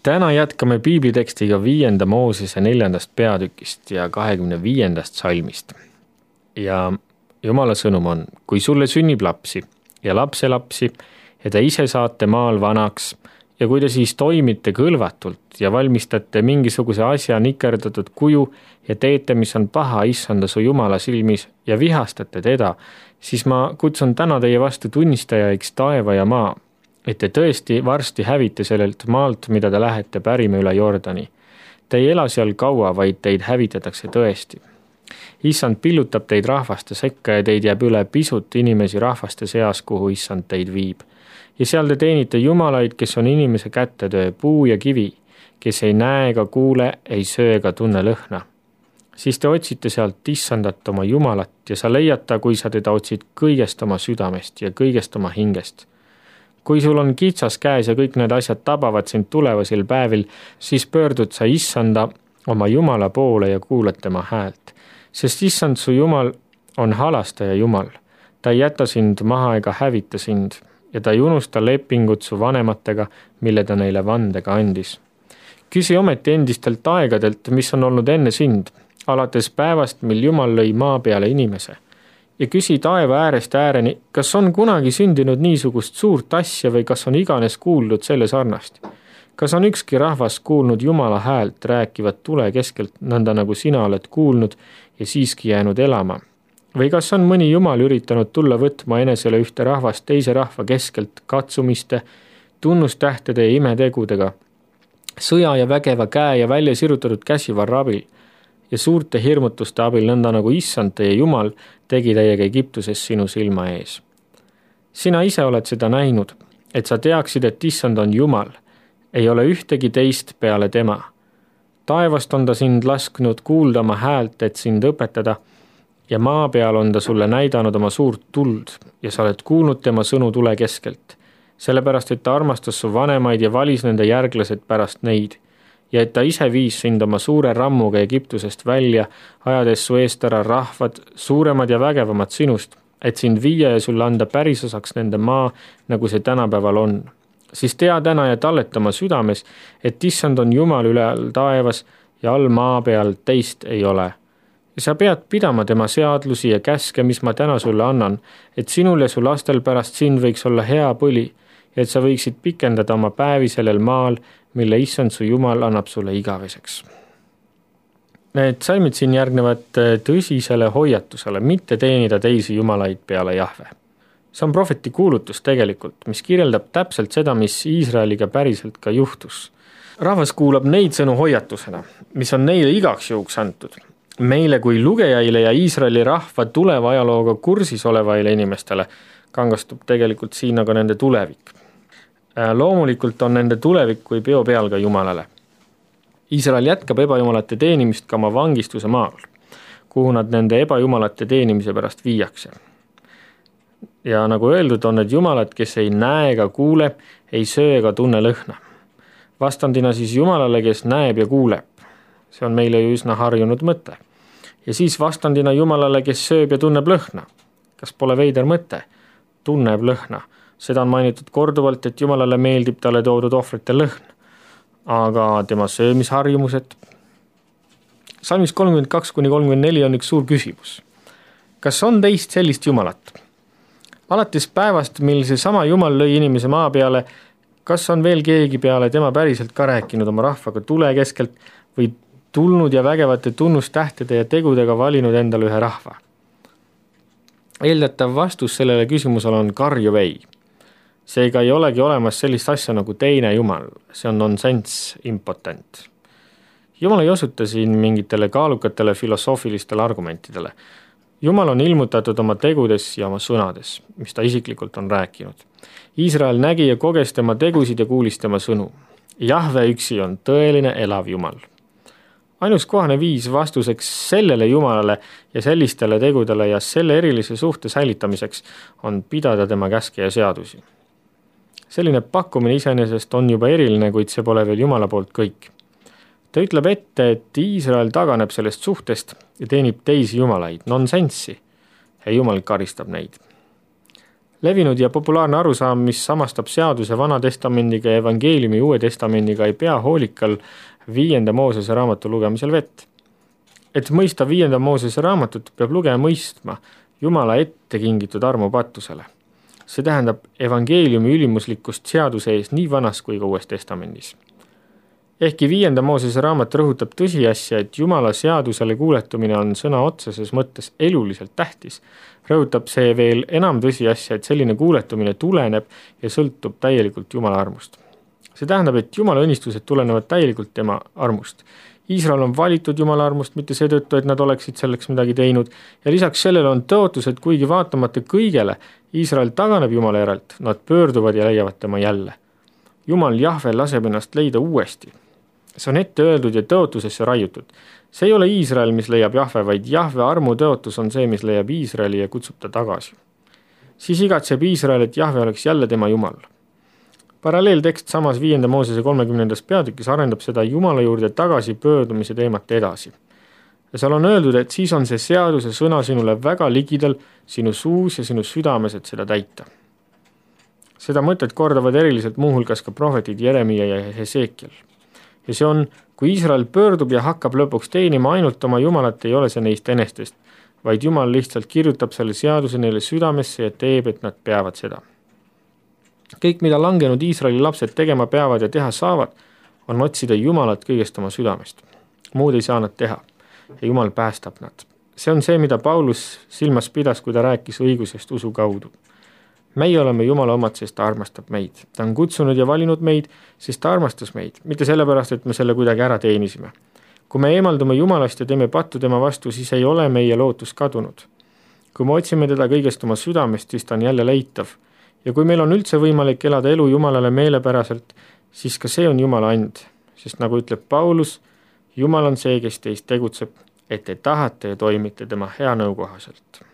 Täna jätkame piiblitekstiga 5. Moosese 4. peatükist ja 25. salmist. Ja Jumala sõnum on, kui sulle sünnib lapsi ja lapselapsi ja te ise saate maal vanaks ja kui te siis toimite kõlvatult ja valmistate mingisuguse asja nikerdatud kuju ja teete, mis on paha issanda su Jumala silmis ja vihastate teda, siis ma kutsun täna teie vastu tunnistajaiks taeva ja maa, et te tõesti varsti hävite sellelt maalt, mida te lähete pärima üle Jordani. Te ei ela seal kaua, vaid teid hävitatakse tõesti. Issand pillutab teid rahvaste sekka ja teid jääb üle pisut inimesi rahvaste seas, kuhu issand teid viib. Ja seal te teenite jumalaid, kes on inimese kätetöö, puu ja kivi, kes ei näe ega kuule, ei söö ega tunne lõhna. Siis te otsite sealt issandat oma Jumalat ja sa leiad ta, kui sa teda otsid kõigest oma südamest ja kõigest oma hingest. Kui sul on kitsas käes ja kõik need asjad tabavad sind tulevasel päevil, siis pöördud sa issanda oma Jumala poole ja kuulad tema häält. Sest issand su Jumal on halastaja Jumal. Ta ei jäta sind maha ega hävita sind ja ta ei unusta lepingut su vanematega, mille ta neile vandega andis. Küsi ometi endistelt aegadelt, mis on olnud enne sind, alates päevast, mil Jumal lõi maa peale inimese. Ja küsi taeva äärest ääreni, kas on kunagi sündinud niisugust suurt asja või kas on iganes kuuldud selle sarnast? Kas on ükski rahvas kuulnud Jumala häält rääkivat tule keskelt, nõnda nagu sina oled kuulnud ja siiski jäänud elama? Või kas on mõni Jumal üritanud tulla võtma enesele ühte rahvast teise rahva keskelt katsumiste, tunnustähtede ja imetegudega, sõja ja vägeva käe ja välja sirutatud käsivarra abil ja suurte hirmutuste abil, nõnda nagu issand teie Jumal tegi teiega Egiptuses sinu silma ees. Sina ise oled seda näinud, et sa teaksid, et issand on Jumal, ei ole ühtegi teist peale tema. Taevast on ta sind lasknud kuulda oma häält, et sind õpetada, ja maa peal on ta sulle näidanud oma suurt tuld ja sa oled kuulnud tema sõnu tule keskelt, sellepärast et ta armastas su vanemaid ja valis nende järglased pärast neid, ja et ta ise viis sind oma suure rammuga Egiptusest välja, ajades su eest ära rahvad, suuremad ja vägevamad sinust, et sind viia ja sulle anda pärisosaks nende maa, nagu see tänapäeval on. Siis tea täna ja talleta oma südames, et issand on Jumal üle all taevas ja all maa peal teist ei ole. Ja sa pead pidama tema seadlusi ja käske, mis ma täna sulle annan, et sinul ja su lastel pärast sind võiks olla hea põli, ja et sa võiksid pikendada oma päevi sellel maal, mille issand su Jumal annab sulle igaveseks. Need salmid siin järgnevad tõsisele hoiatusele, mitte teenida teisi jumalaid peale Jahve. See on prohveti kuulutus tegelikult, mis kirjeldab täpselt seda, mis Iisraeliga päriselt ka juhtus. Rahvas kuulab neid sõnu hoiatusena, mis on neile igaks juhuks antud. Meile kui lugejaile ja Iisraeli rahva tuleva ajalooga kursis olevaile inimestele kangastub tegelikult siin aga nende tulevik. Loomulikult on nende tulevik kui peo peal ka Jumalale. Iisrael jätkab ebajumalate teenimist ka oma vangistuse maal, kuhu nad nende ebajumalate teenimise pärast viiakse. Ja nagu öeldud, on need jumalad, kes ei näe ega kuule, ei söö ega tunne lõhna. Vastandina siis Jumalale, kes näeb ja kuuleb. See on meile ju üsna harjunud mõte. Ja siis vastandina Jumalale, kes sööb ja tunneb lõhna. Kas pole veider mõte? Tunneb lõhna. Seda on mainitud korduvalt, et Jumalale meeldib talle toodud ohvrite lõhn. Aga tema söömisharjumused? Salmis 32-34 on üks suur küsimus. Kas on teist sellist Jumalat? Alates päevast, mil see sama Jumal lõi inimese maa peale, kas on veel keegi peale tema päriselt ka rääkinud oma rahvaga tule keskelt või tulnud ja vägevate tunnustähtede ja tegudega valinud endale ühe rahva? Eeldatav vastus sellele küsimusele on karjuv ei. Seega ei olegi olemas sellist asja nagu teine Jumal, see on nonsense, impotent. Jumal ei osuta siin mingitele kaalukatele filosoofilistele argumentidele. Jumal on ilmutatud oma tegudes ja oma sõnades, mis ta isiklikult on rääkinud. Iisrael nägi ja koges tema tegusid ja kuulis tema sõnu. Jahve üksi on tõeline elav Jumal. Ainus kohane viis vastuseks sellele Jumalale ja sellistele tegudele ja selle erilise suhte säilitamiseks on pidada tema käske ja seadusi. Selline pakkumine iseenesest on juba eriline, kuid see pole veel Jumala poolt kõik. Ta ütleb ette, et Iisrael taganeb sellest suhtest ja teenib teisi jumalaid, nonsenssi, ja Jumal karistab neid. Levinud ja populaarne arusaam, mis samastab seaduse Vana Testamendiga ja evangeeliumi Uue Testamendiga, ei pea hoolikal 5. Moosese raamatu lugemisel vett. Et mõista 5. Moosese raamatut, peab lugeja mõistma Jumala ette kingitud armu patusele. See tähendab evangeeliumi ülimuslikkust seaduse ees nii Vanas kui ka Uues Testamendis. Ehkki 5. Moosese raamat rõhutab tõsiasja, et Jumala seadusele kuuletumine on sõna otseses mõttes eluliselt tähtis, rõhutab see veel enam tõsiasja, et selline kuuletumine tuleneb ja sõltub täielikult Jumala armust. See tähendab, et Jumala õnnistused tulenevad täielikult tema armust. Iisrael on valitud Jumala armust, mitte seetõttu, et nad oleksid selleks midagi teinud, ja lisaks sellele on tõotus, et kuigi vaatamata kõigele Iisrael taganeb Jumala järelt, nad pöörduvad ja leiavad tema jälle. Jumal Jahve laseb ennast leida uuesti. See on ette öeldud ja tõotusesse raiutud. See ei ole Iisrael, mis leiab Jahve, vaid Jahve armu tõotus on see, mis leiab Iisraeli ja kutsub ta tagasi. Siis igatseb Iisrael, et Jahve oleks jälle tema Jumal. Paralleeltekst samas 5. Moosese 30. peatükis arendab seda Jumala juurde tagasi pöördumise teemat edasi. Ja seal on öeldud, et siis on see seaduse sõna sinule väga ligidal, sinu suus ja sinu südames, et seda täita. Seda mõtet kordavad eriliselt muuhulgas ka prohvetid Jeremia ja Hesekiel. Ja see on, kui Iisrael pöördub ja hakkab lõpuks teenima ainult oma Jumalat, ei ole see neist enestest, vaid Jumal lihtsalt kirjutab selle seaduse neile südamesse ja teeb, et nad peavad seda. Kõik, mida langenud Iisraeli lapsed tegema peavad ja teha saavad, on otsida Jumalat kõigest oma südamest. Muud ei saa nad teha ja Jumal päästab nad. See on see, mida Paulus silmas pidas, kui ta rääkis õigusest usu kaudu. Meie oleme Jumala omad, sest ta armastab meid. Ta on kutsunud ja valinud meid, sest ta armastas meid, mitte sellepärast, et me selle kuidagi ära teenisime. Kui me eemaldume Jumalast ja teeme pattu tema vastu, siis ei ole meie lootus kadunud. Kui me otsime teda kõigest oma südamest, siis ta on jälle leitav. Ja kui meil on üldse võimalik elada elu Jumalale meelepäraselt, siis ka see on Jumala and. Sest nagu ütleb Paulus, Jumal on see, kes teist tegutseb, et te tahate ja toimite tema hea nõu kohaselt.